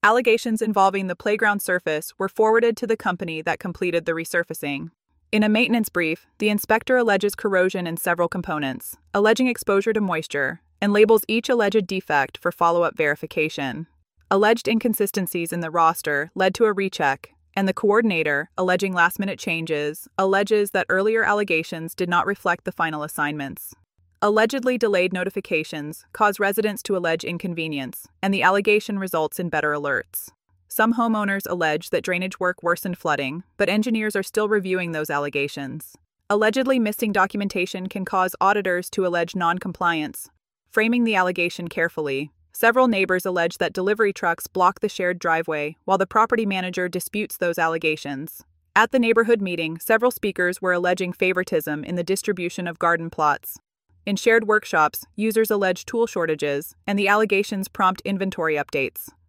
Allegations involving the playground surface were forwarded to the company that completed the resurfacing. In a maintenance brief, the inspector alleges corrosion in several components, alleging exposure to moisture, and labels each alleged defect for follow-up verification. Alleged inconsistencies in the roster led to a recheck, and the coordinator, alleging last-minute changes, alleges that earlier allegations did not reflect the final assignments. Allegedly delayed notifications cause residents to allege inconvenience, and the allegation results in better alerts. Some homeowners allege that drainage work worsened flooding, but engineers are still reviewing those allegations. Allegedly missing documentation can cause auditors to allege non-compliance. Framing the allegation carefully, several neighbors allege that delivery trucks block the shared driveway, while the property manager disputes those allegations. At the neighborhood meeting, several speakers were alleging favoritism in the distribution of garden plots. In shared workshops, users allege tool shortages, and the allegations prompt inventory updates.